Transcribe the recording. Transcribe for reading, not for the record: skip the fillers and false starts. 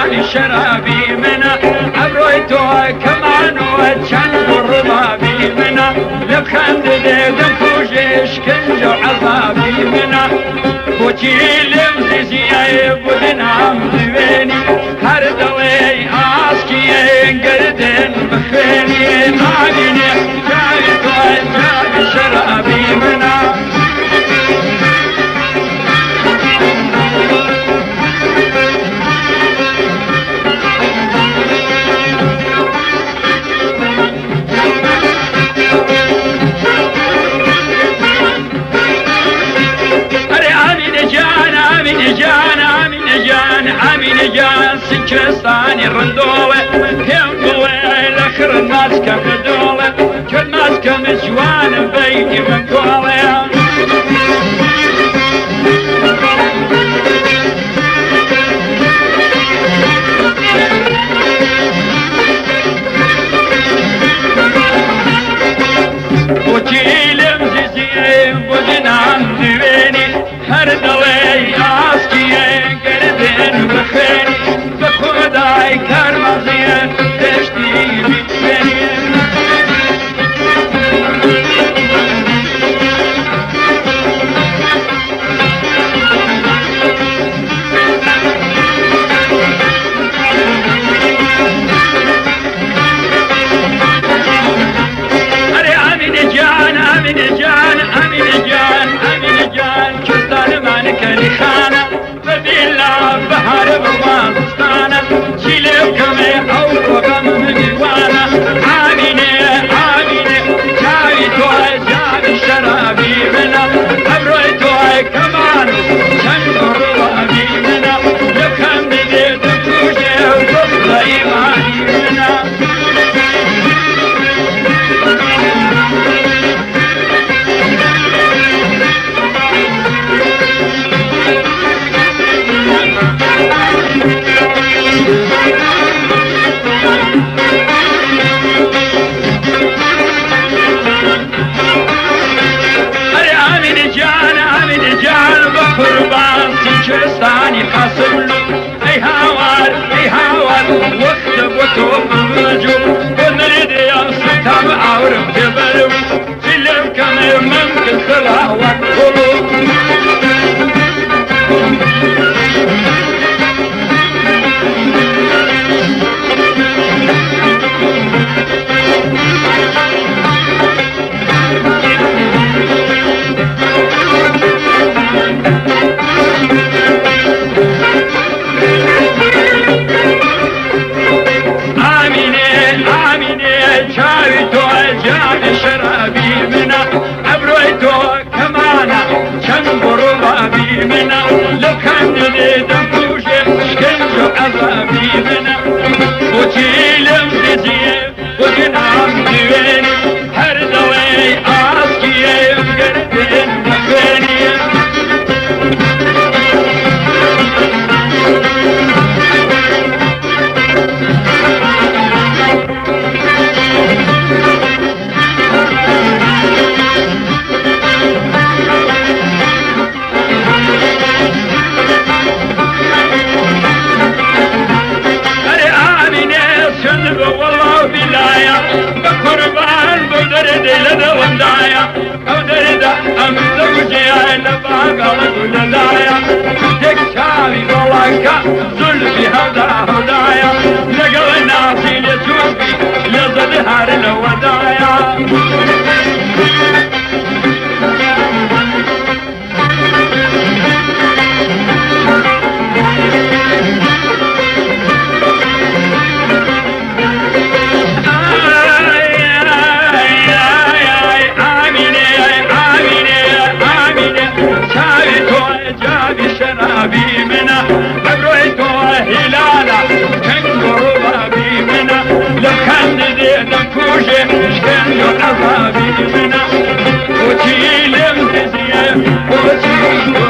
جابي شرابي منا أبرويتو كمان وچند ربابي منا لبخند دم كوجش كنج عذابي منا بوچي لمزي بدنام دويني هر دوي آسكي قردن بخيني آميني جابي شرابي منا امين جان سكرستاني رندوه كم دوه الاخر الناس كم دوه كل ناس كم جوان بيتي من قوله وكيل مزيزي بدنام دويني هر دوي اسكي قردن بخيني بخداي كرمزين تشتي بيتني كلي خانة فبيلا بحر بوانستانة شيلو كمي أو رقم ديوانا آمينة جاي توي جاي شرابي منا أبروي توي كمان شنطر ربابي منا لكم دي تكوشي وقصد إيماني منا قربان سكرستاني قاسم اي هاوار وقت بطوب الرجل ونريد يا ستام عورم جبلو فيلم كان ممكن خلاه وقلوب شرابي منا أبرويتو كمانا شنبر ربابي منا لو كان دم كوشي شكنجو عذابي منا وتيلم زيزي وجنام دويني هر دوي آسكي قردن بخيني بقربان بدرد لدى وندايا او درد ام زوجي لباقا ولدايا تكشافي والله زلفي هدايا لقل الناسي لتوفي لزدهار الودايا شرابي منا أبرويتو هلالا كنجر ربابي منا لو كان دي دمكوشي شكنجو عذابي منا وتيلم تزيم وتيلم